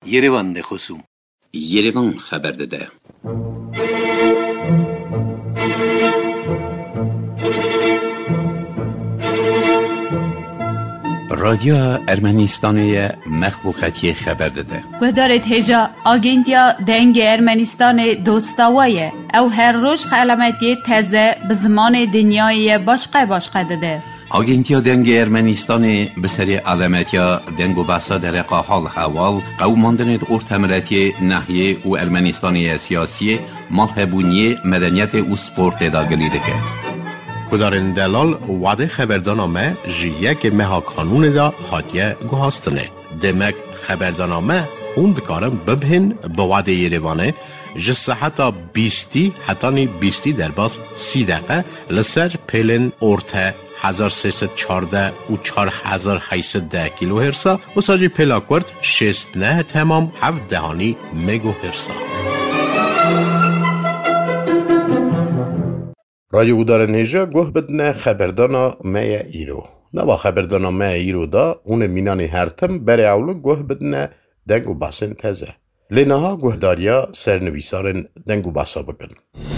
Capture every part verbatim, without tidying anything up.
Yerevan de خصوم Yerevan خبر داده. رادیو ارمنستان مخلوقاتی خبر داده. گذارت هجا آگنتیا دنگ ارمنستان دوستاویه او هر روز علامتی تازه به زمان دنیای باشقه باشقه داده. آگنتیا دنگ ارمنستان به سری علامتیا دنگ و بحثا در حال حوال قوماندن ارتمرتی ناحیه و ارمنستانی سیاسی مالهبونی مدنیت و سپورت داگلی دکه. کدارن دلال وعده خبردانامه جیه که مها قانون دا حاتیه گوهاستنه. دمک خبردانامه خوند کارم ببهن به وعده یریوانه جسه حتی بیستی حتی نی بیستی در باز سی دقیقه لسر پیلن ارته هزار سیصد چارده و چار هزار هیصد ده کیلو هرسا و ساجی پیلا کرد شست نه تمام هفت دهانی مگو هرسا. رادیو داره نیجا گوه بدنه خبردانا مای ایرو. نوا خبردانا مای ایرو دا اون مینانی هرتم بره اولو گوه بدنه دنگو باسن تزه. لینها گوه داریا سرنویسارن دنگو باسا بکن.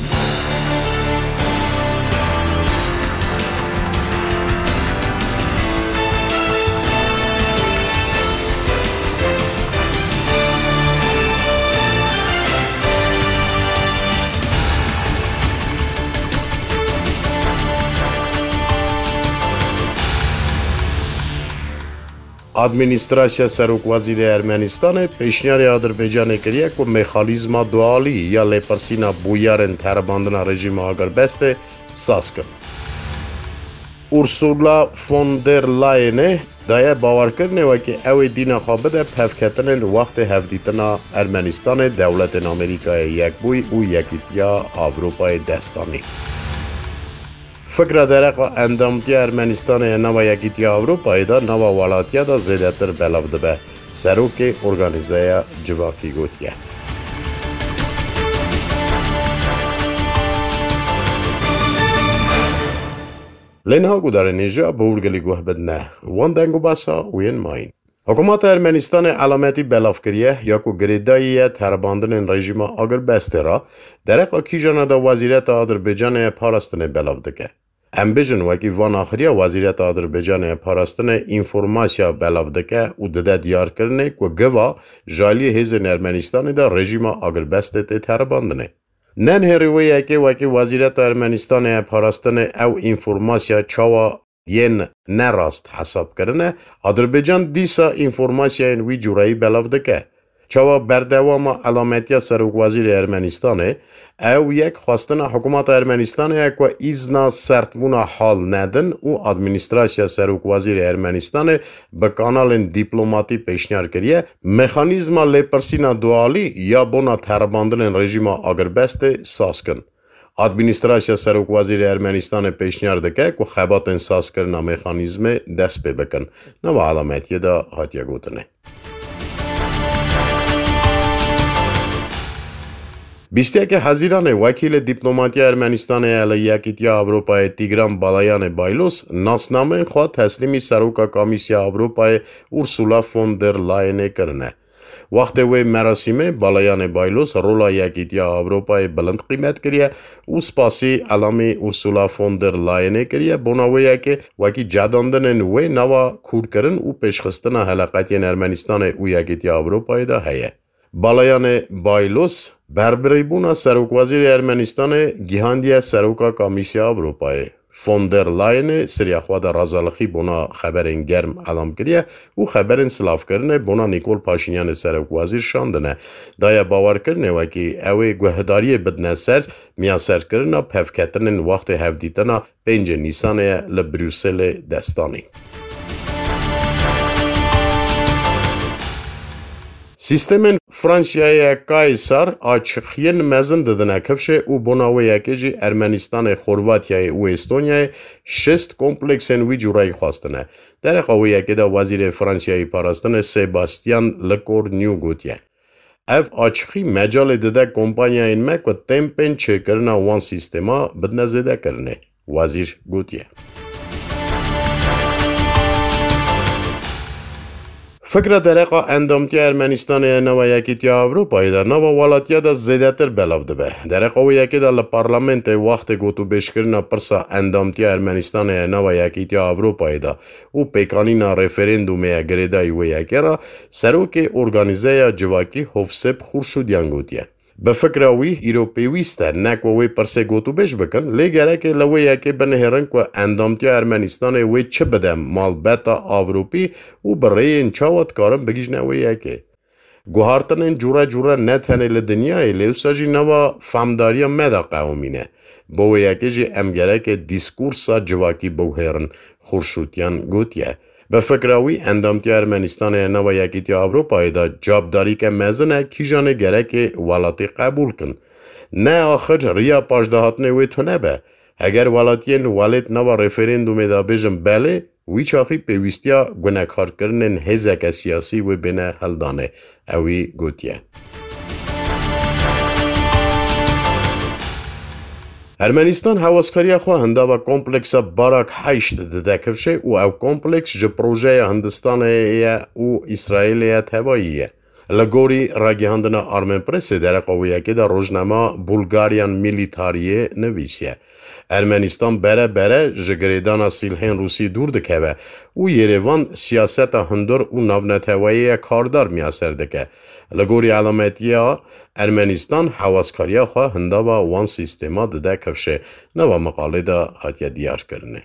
ادمنستراسیا سروک وزیر ارمنستان پیشنهاد آذربایجان کریه که مکانیزم دوالی یا لپرسینا بویارن ترباندن رژیم آگربست ساز کن. اورسولا فون در لاین دایه باور کرده و که اوی دین خوابه پفکتن وقت هفدیتنا ارمنستان دولت آمریکای یک بوی و یکیتیا اروپای دستانی. فکر درک اندامتی ارمنستان نوا یکیتیا اروپایی دا نوا ولایتیا دا زیادتر بلافده به سروک ارگانیزای جواکی گوتیه. لینها گودار نیجا بورگلی گوه بدنه وان دنگو باسا وین ماین. حکومت ارمنستان علامتی بلاف کریه یا کو گریدایی ترباندن رژیم آگربسته را درک کیجانا دا وزیرت آذربایجان پاراستن بلاف دکه. امبیجن وکی وان آخریا وزیرت آذربایجان پاراستن اینفورماسیا بلاف دکه و داده دیار کرنه که گوا جالی هیزن ارمنستان دا رژیم آگربسته تی ترباندنه. نن هرویه که وکی وزیرت ارمنستان پاراستن او اینفورماسیا چاوا ین نراست حساب کرنه آذربایجان دیسا اینفورماسیا این وی جورایی بلاف دکه. چاوا بردوام علامتیا سروک وزیر ارمنستانه او یک خواستن حکومت ارمنستانه که ایزنا سرطمونا حال ندن و ادمنستراسیا سروک وزیر ارمنستانه به کانال دیپلماتی پیشنهاد کریه مکانیزم لپرسینا دوالی یا بنا ترباندن رژیم آگربست ساز کن. ادمنستراسیا سروک وزیر ارمنستان پیشنهاد که که خبات ساز کرنا مکانیزم دست پی بکن. نو علامتی دا هاتیا گوتنه. بیسته که حضیران وکیل دیپلماتی ارمنستان علیه کیتیا اروپای تیگران بالایان بایلوس ناسنامه خود تسلیمی سروکا کمیسیا اروپای اورسولا فون در لاین کرنه. وقت وی مراسمه بالایان بایلوس رولا یکیتیا اروپای بلند قیمت کریه و سپاسی علامی اورسولا فون در لاین کریه بناویه که وکی جداندن وی نوا کور کرن و پیشخستن حلقاتی ارمنستان و یکیتیا اروپای دا هیه. بالایان بایلوس بربری بونا سروک وزیر ارمنستان گیهاندیه سروکا کمیسیا اروپای فون در لاین سریا خواد رازالخی بونا خبرین گرم علام کریه و خبرین سلاف کرنه بونا نیکول پاشینیان سروک وزیر شاندنه دایا باور کرنه وکی اوی گوهداری بدنه سر میاسر کرنه پفکتن وقت هفدیتنا پنج نیسان لبروسل دستانی. سیستم فرانسیای کایسار آچخین مزن دادن کفشه و بناوی کجی ارمنستان خورواتیای و استونیای شست کمپلکسن وی جورای خواستنه. در خواهی که دا وزیر فرانسیای پاراستن سیباستیان لکور نیو گوتیه. اف آچخی مجال داده کمپانیا این مک و تمپن چه کرنه وان سیستما بدن زده کرنه. وزیر گوتیه. فکر درقا اندامتی ارمنستان نوا یکیتی اروپایی در نوا والاتیا دا زیدتر بلاو دبه. درقا و یکی دا لپارلمنت وقت گوتو بشکرنا پرسا اندامتی ارمنستان نوا یکیتی اروپایی دا و پیکانینا ریفرندومی گریدای و یکی را سروک ارگانیزه جواکی حفظب خورشودیان گوتیه. به فکر اوی ایروپیویسته نکوی پرسه گوتو بش بکن لیگره که لوی یکی بنهرن که اندامتی ارمنستان وی چه بدم مال بتا آوروپی و برای این چاوت کارم بگیش نوی یکی. گوهارتن این جورا جورا نتنه لدنیای لیوسا جی نوا فامداری مدا قومینه. بوی یکی جی امگره که دیسکورسا جواکی بوهرن خورشوتیان گوتیه. به فکر اوی اندامتی ارمنستان نوا یکیتی اروپایی دا جابداری که مزنه کیجانه گره که ولاتی قبول کن. نه آخر ریا پاشدهاتنه وی تو نبه. اگر ولاتی نوالت نوا ریفرندومی دا بیجم بله وی چاخی پیوستیا گناهکار کرنن هزک سیاسی و بینه هلدانه. اوی گوتیه. ارمنستان هواسکاری خو هندا و کمپلکس باراک هشت دده کفشه و او کمپلکس جه پروژه هندستانه و اسرائیل تباییه. لگوری راگی هندنا آرمن پرسه در قویه که در روزنامه بولگاریان میلیتاریه نویسیه. ارمنستان بره بره جگریدان سیلهن روسی دور دکه و یریوان سیاست هندر و نونتوایی کاردار میاسر دکه. لگوری علامتی ها ارمنستان حواسکاری خواه هنده و وان سیستما دده کفشه نوا مقاله دا هاتیه دیار کرنه.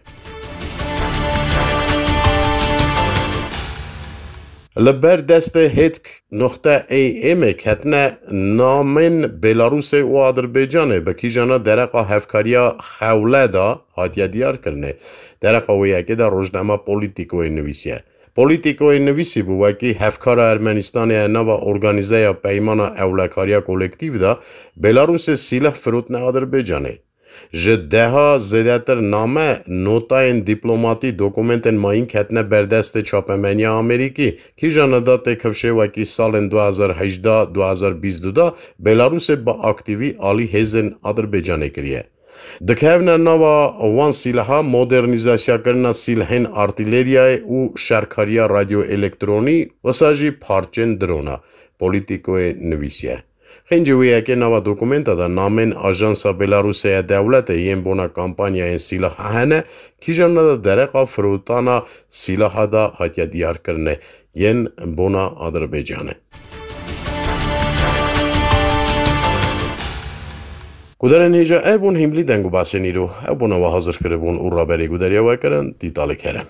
لبر دست هتک نقطه ای ام کتنه نامن بلاروس و آذربایجانه بکی جانا درقا هفکاریا خوله دا هاتیه دیار کرنه. درقا ویه که در روزنامه پولیتیکوی نویسیه. پولیتیکوی نویسی بو که هفکار ارمنستان نوا ارگانیزه یا پیمان اولکاریا کولکتیو دا بلاروس سیلح فروت نه آذربایجانه. جده ها زیدتر نامه نوتاین دیپلوماتی دوکومنتن ماین کتنه بردست چاپمنی آمریکی که جاندات کفشه وکی سال دو هزار و هجده دو هزار و بیست و دو بلاروس با اکتیوی آلی هزن آذربایجانه کریه. دکهونا نوا وان سیلها مدرنیزاسیا کرنا سیلهن آرتیلریای و شرکاریا رادیو الکترونی و ساجی پارچن درونا پولیتیکوی نویسیه. خنجویه که نوا دوکومنتا دا نامن آژانسا بلاروسیه دولت یم بونا کامپانیا این سیلح هنه کی جان دا درقا فروتانا سیلح دا هاتیا دیار کرنه ین بونا آذربایجانه. گودرن هیجا ایبون هملی دنگو باسنی رو ایبون و حاضر کربون او را بری گودریا وکرن دیتالی کرم.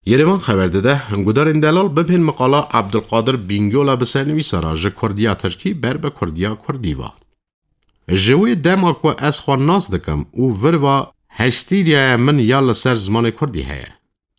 یریوان خبر داده گودارین دلال ببین مقاله عبدالقادر بینگولا بسرنویسا را ج کردیا ترکی بر به کردیا کردیوا. جوی دما کو از خوان ناز دکم او وروا هستیریا من یا لسر زمان کردی هیا.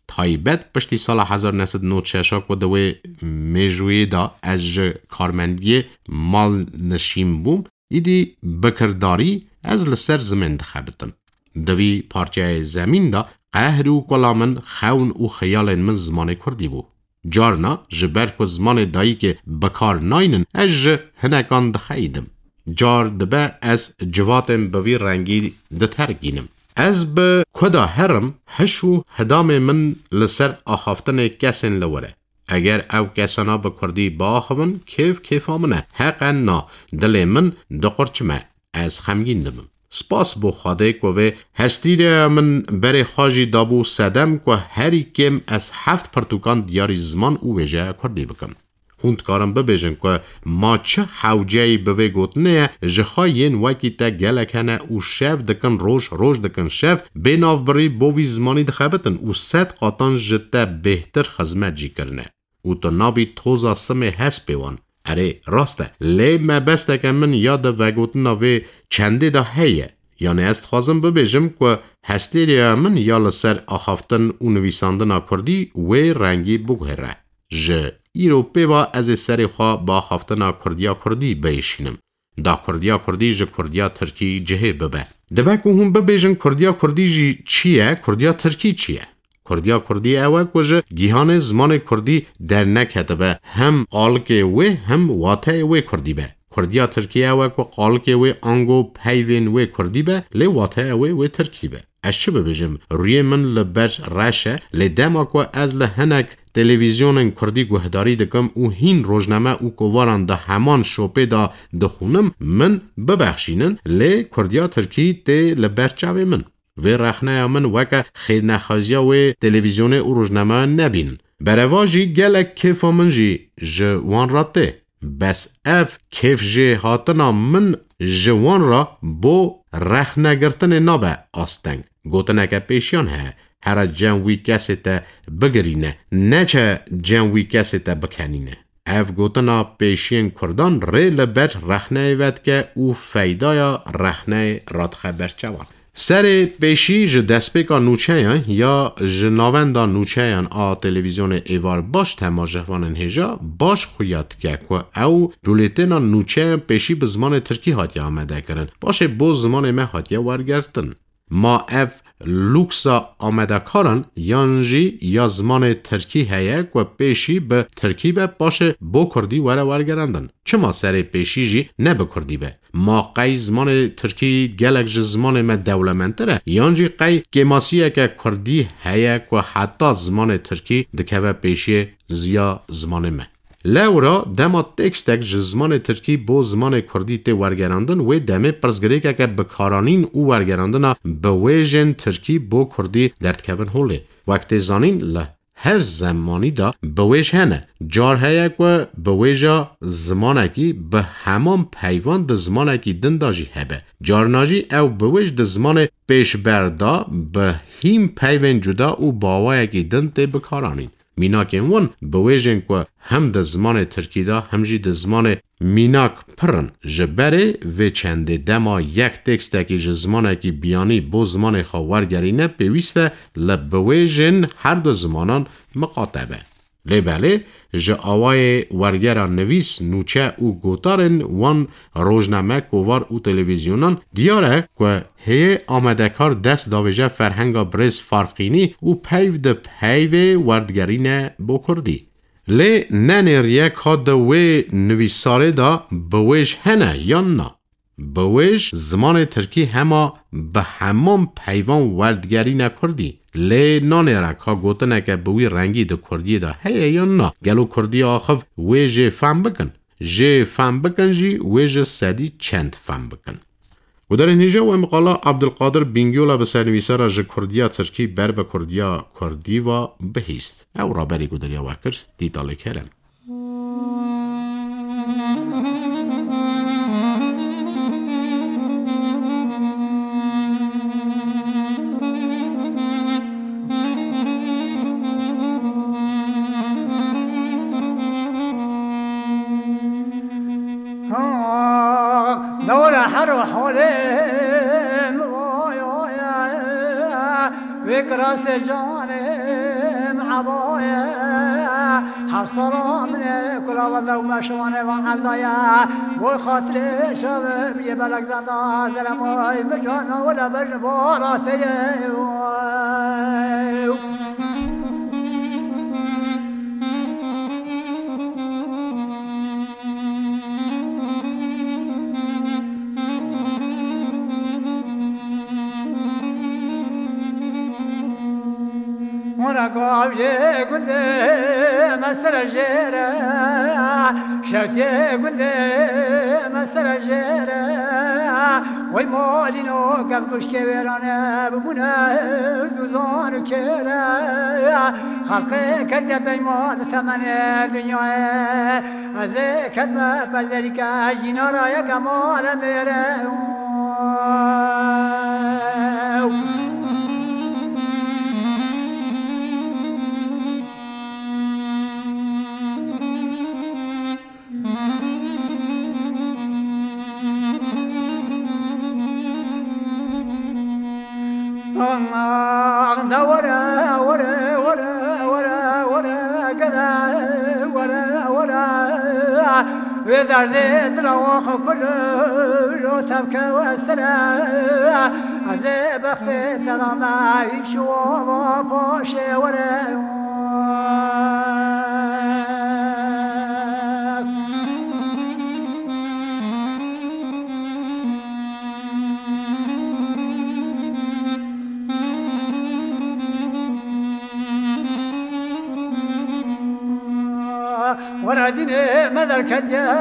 تایبت پشتی سال هزار و نهصد و نود و شش کو دوی میجوی دا از ج کارمندی مال نشیم بوم ایدی بکرداری از لسر زمین دخبتم. دوی پارچه زمین دا قهر و کلامن خون و خیال من زمان کردی بو. جارنا جبر کو زمان دایی که بکار ناینن از ج هنکان دخیدم. جار دبه از جواتم بوی رنگی دترگینم. از به کدا هرم هشو هدام من لسر آخافتن کسین لوره. اگر او کسانا به کردی با آخون کیف کیف آمنه حقا نا دل من دقرچمه از خمگین دمم. سپاس بو خواده که هستیره من بری خواجی دابو سدم که هری کم از هفت پرتوکان دیاری زمان او ویجه کردی بکم. خوندکارم ببیجن که ما چه حوجهی بوی گوتنه جخواین وکی تا گلکنه او شف دکن روش روش دکن شف بیناف بری بوی زمانی دخبتن او ست قاطان جتا بهتر خزمت جی کرنه. او تو نابی توزا سمه هست بیوان. اره راسته لی مبسته که من یاد و گوتنه وی چنده دا هیه. یعنی است خوازم ببیجم که هستیری من یا لسر آخافتن و نویساندن کردی وی رنگی بگهره. ج ایروپی و از سری خواه با خافتنا کردیا کردی بیشینم. دا کردیا کردی جه کردیا ترکی جهه ببه. دبه که هم ببیجن کردیا کردی جه چیه؟ کردیا ترکی چیه؟ کردیا کردی اوه که جه گیهان زمان کردی در نکته به هم قالک وی هم واته وی کردی به. کردیا ترکی اوه که قالک وی آنگو پیوین وی کردی به لی واته وی وی ترکی به. از چه ببیجم؟ روی من لبرج رشه لی دما که از لحنک تلویزیون کردی گوهداری دکم او هین روزنامه او کواران ده همان شوپه دا دخونم من ببخشینن لی کردیا ترکی تی لبرچاوی من و رخنه من وکا خیل نخازیا و تلویزیون او روزنامه نبینن برواجی گلک کیف من جی جوان را تی بس اف کیف جی هاتنا من جوان را بو رخنه گرتن نابه آستنگ گوتنه که پیشیان ها هر جنوی کسی تا بگرینه نه چه جنوی کسی تا بکنینه. اف گوتنا پیشین کردان ری لبر رخنه وید که او فیدایا رخنه راد خبر چوان. سر پیشی ج دسپیکا نوچهیان یا جناوندا نوچهیان آ تلویزیون ایوار باش تماجهوانن هجا باش خویاد که که او بولیتینا نوچه پیشی به زمان ترکی هاتیا آمده کرن باشه بو زمان مه هاتیا ورگرتن. ما اف لوکسا آمده کارن یانجی یا زمان ترکی هیه و پیشی به ترکی به باشه بو کردی وره ورگرندن. چه ما سر پیشی جی نه به کردی به؟ ما قی زمان ترکی گلک ج زمان ما دولمنتره یانجی قی گماسیه که کردی هیه و حتی زمان ترکی دکوه پیشی زیا زمان ما. لورا دما تکستک زمان ترکی بو زمان کردی تی ورگراندن و دمه پرزگری که که بکارانین او ورگراندن بویجن ترکی بو کردی دردکون هوله. وقتی زانین له هر زمانی دا بویج هنه. جار هیه که بویجا زمانکی به همان پیوان ده زمانکی دنداجی هبه. جار ناجی او بویج ده زمان پیش بردا به هیم پیوان جدا او باوایکی دند تی بکارانین. میناک وان بویجن که هم ده زمان ترکی دا همجی ده زمان میناک پرن جبره و چنده دما یک تکستکی ج زمانکی بیانی بو زمان خواورگرینه پیوسته لبویجن هر دو زمانان مقاطبه. لیبله ج آوای ورگران نویس نوچه او گوتارن وان روزنامه کووار او تلویزیونان دیاره که هی آمدکار دست داویجه فرهنگا برز فرقینی او پیو ده پیو وردگرینه بو کردی. لی ننریه که دوی نویساره دا بویش هنه یا نه. بویش زمان ترکی هما به همان پیوان وردگری نکردی. لی نانیره که گوتنه که بوی رنگی ده کردی دا هیه یا نه. گلو کردی آخف وی جه فهم بکن. جه فهم بکن جی وی جه سدی چند فهم بکن. و در اینجا و مقاله عبدالقادر بینگولا به سرنویسه را جه کردیا ترکی بر به کردیا کردی و بهیست. او را بری گودریا وکر دیداله کرن. هر حالم وكراس جانم عبايا حصرا من كل والله وما شوانه وعبدايا وخاطر شباب يبلغ زندا زلماي مجانا ولا بجباراتي ونقاب جي قلدي مسر الجيرة شوكي قلدي مسر الجيرة ويمالينو قف قشكي ويرانا بمنا دوزان كيرا خلقي كذب بيمال ثمن الدنيا هذي كذبة بلدريك جينارا يا كمال ميرا ورا ورا ورا ورا ورا كذا ورا ورا وذرت الروح كله تبكى وسرى عذاب خيط ما يشوف باش ورا وردني مدر كديا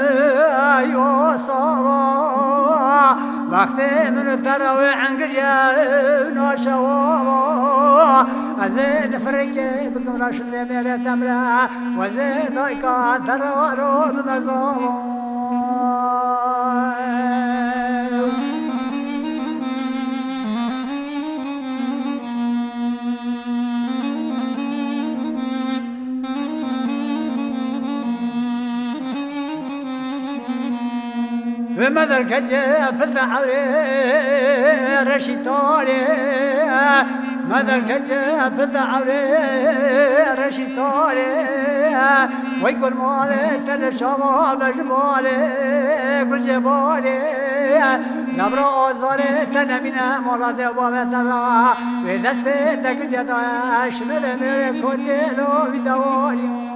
يوصوا بختي من الثروة عنقريا نوشوا أزين فرقي بكم راشد ميرة تمرة وزين ضيقا ثروة بمزوم ومدر كجا فتح عوري رشي طاري مدر كجا فتح عوري رشي طاري ويقول مالي تل شباب جبالي كل جبالي نبرا أزاري تنمينا مراد بابا ترى ودست تقل جدا شمل ميري كدلو بدوالي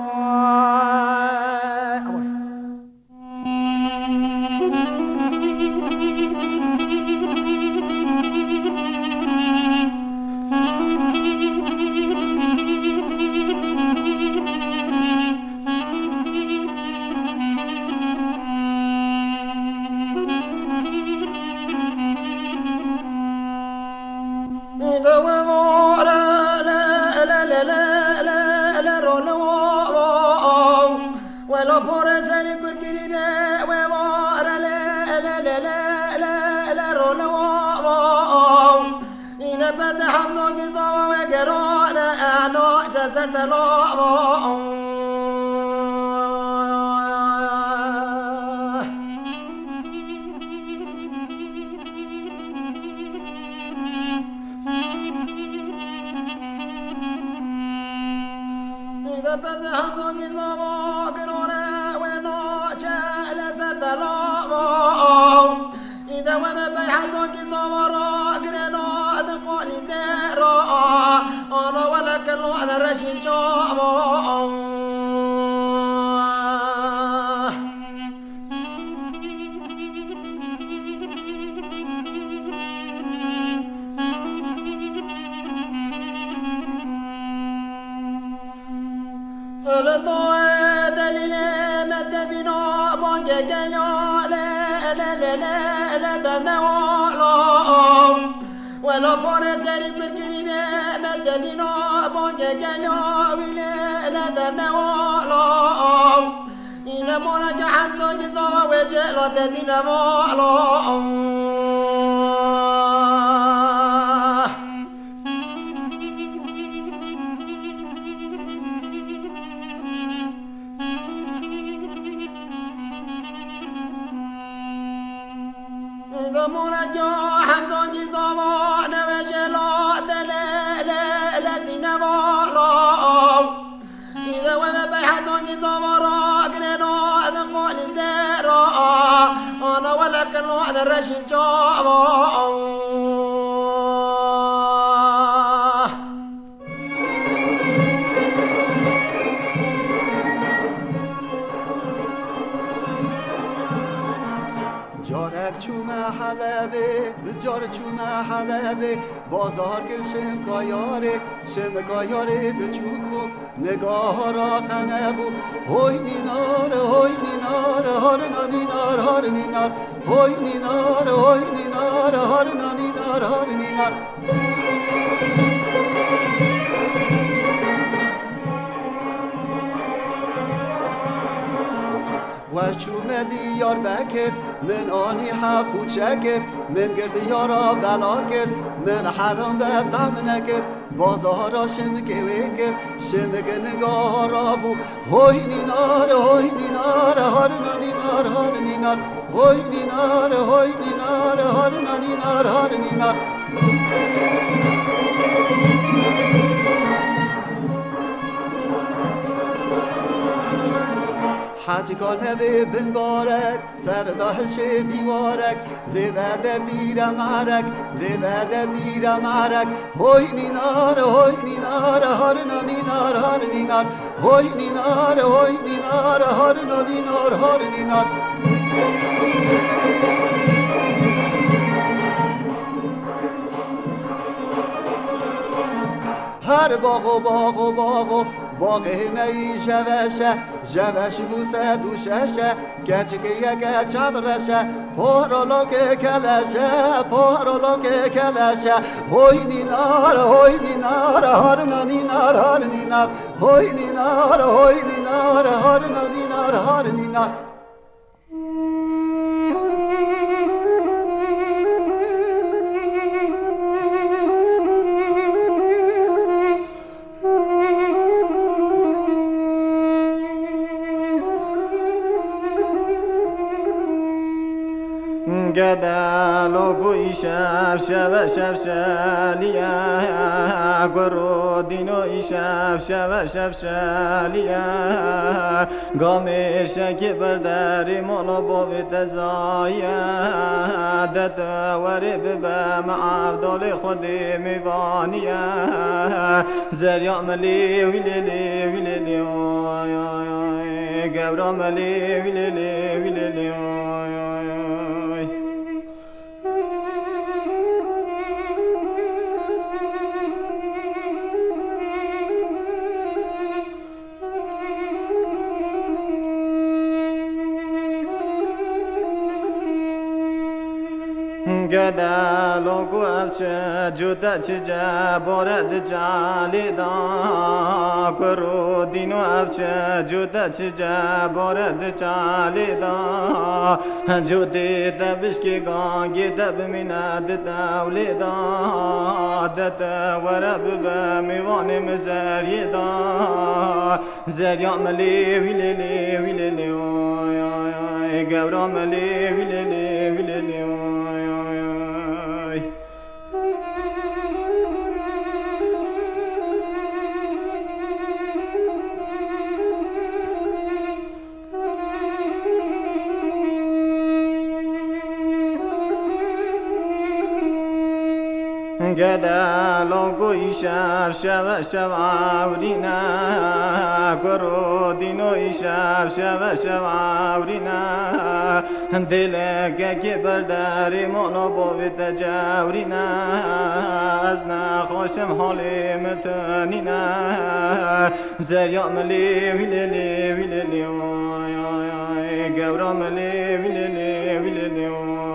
نوارا إذا وما بيحزون زمارا قرنا هذا قول زيرا أنا ولا كل هذا الرشيد جابا جارک چومه حلبه جار چومه حلبه بازار گل شم کایاره شم کایاره بچوکو نگاه را قنبو هوی نینار هوی نینار هار نینار هار نینار هوی نینار هوی نینار هار نینار هار نینار و چومه دیار بکر من آنی حقود شکر من گرد یارا بلا کر من حرام به طعم نکر بازارا شمکه وکر شمک نگاه را بو هوی نینار هوی نینار هار نینار هار نینار هوی نینار هوی نینار هار نینار هار نینار حج کنه به بن بارک سرداهل شه دیوارک لوده دیر مرک لوده دیر مرک هوی نینار هوی نینار هار نینار هار نینار هوی نینار هوی نینار هار نینار هار نینار هر باغ و باغ و باغ و باغ می جوشه جوش بوسه دوششه گچه یک چبرشه پارالو که کلشه پارالو که کلشه هوی نینار هوی نینار هار نینار هار نینار هوی نینار هوی نینار هار نینار هار نینار گدالو گوی شب شب شب شالیا گرو دینو شب شب شب شالیا گامش که برداری مولا بویت زایا دت ورب بم عبدال خودی میوانیا زریا ملی ویلی ویلی گبرا ملی ویلی ویلی گدالو گوچه جوتا چجا بورد جالی دا کرو دینو افچه جوتا چجا بورد جالی دا جوتی تبشکی گانگی تب میند دولی دا دت ورب بمیوان مزری دا زریا ملی ویلی ویلی ویلی گورا ملی ویلی ویلی گدالو گوی شب شب شب عورینا کرو دینو شب شب شب عورینا دل که برداری مولا بویت جورینا از نخوشم حالی متنینا زریا ملی ویلی ویلی گورا ملی ویلی ویلی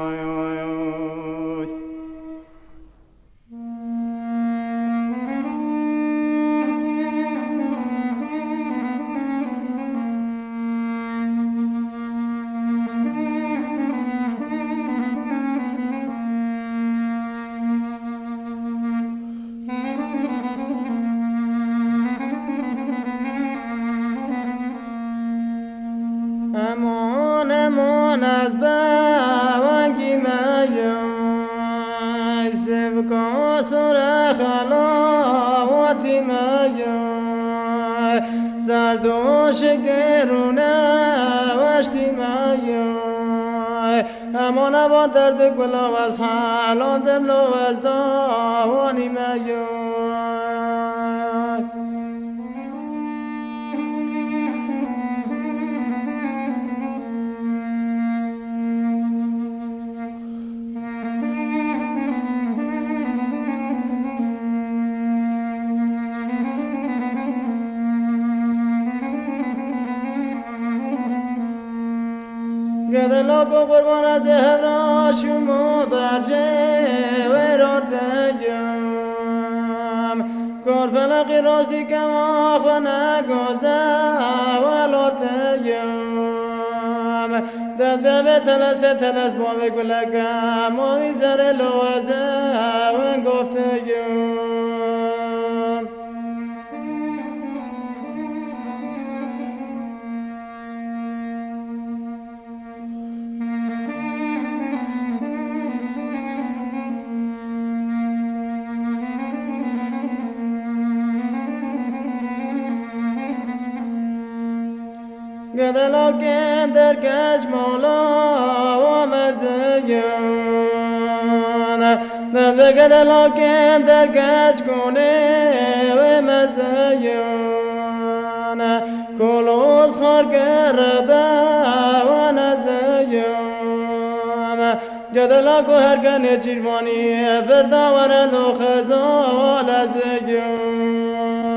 امان امان از بوانگی میای سبکا سر خلاواتی میای مایا زردوش گرونه وشتی مایا اما با درد گلاب از حالان دملو از داوانی مایا گدلا کو قربان از هبرا شما برجه ویراتیم کار فلقی راستی کم آخو نگوزه ولاتیم دد به تلس تلس با بگلگم ما میزر لوزه و گفتیم گدلا کم در کش مولا و مزیان دل گدلا کم در کش کنه و مزیان کلوز خار کربه و نزیان گدلا کو هر کنه چیروانی فردا ورن و خزال ازیان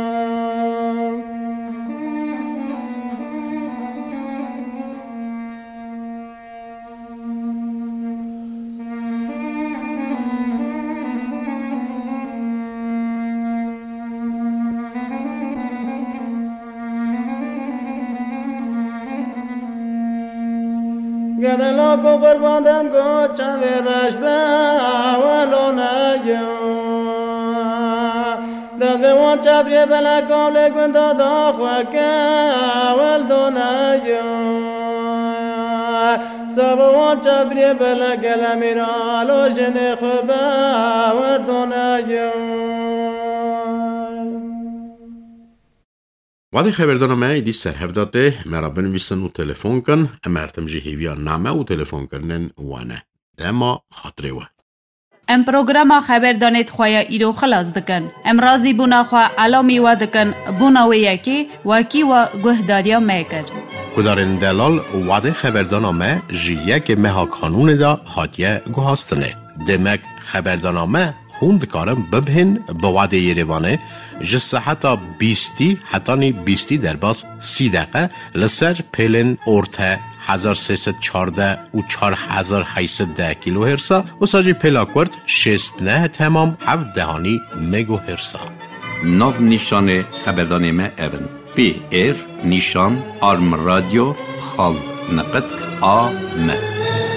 گدلا کو قرباندن کو چاوی رشبه ولو نیا داد به وان چابری بلا کامل گند دادا خوکه ولدو نیا سب وان چابری بلا گلمی را لوجن خوبه وردو نیا وادي خبردارنامه ایدی سرهفداده مرا بنویسن و تلفن کن امرتم جهیویا نامه و تلفن کرنن وانه دما خاطره و ام پروگراما خبردانیت خواه ایرو خلاص دکن ام رازی بونا خواه علامی و دکن بونا و یکی وکی و گهداریا میکر کدارن دلال وادي خبردارنامه جیه که مها کانون دا حاتیه گوهاستنه دمک خبردارنامه هوند کارم ببهن بواد یریوانه جس حتی بیستی حتی نی بیستی در باز سی دقیقه لسر پیلن ارته هزار سیصد چارده و چار هزار هیصد ده کیلو هرسا و ساجی پیلاکورد شست نه تمام هفت دهانی مگو هرسا ناو نیشان خبردارنامه اون پی ایر نیشان آرم رادیو خال نقد آ م